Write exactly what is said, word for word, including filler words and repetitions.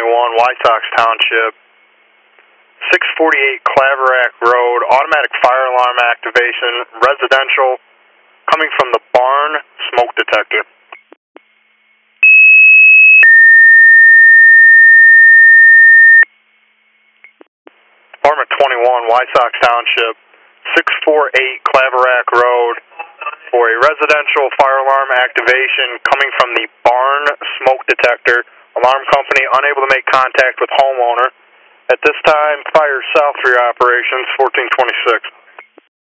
twenty-one, White Sox Township, six forty-eight Claverack Road, automatic fire alarm activation, residential, coming from the barn, smoke detector. Department twenty-one, White Sox Township, six forty-eight Claverack Road, for a residential fire alarm activation coming from the barn smoke detector. Alarm company unable to make contact with homeowner. At this time, fire south for your operations, fourteen twenty-six.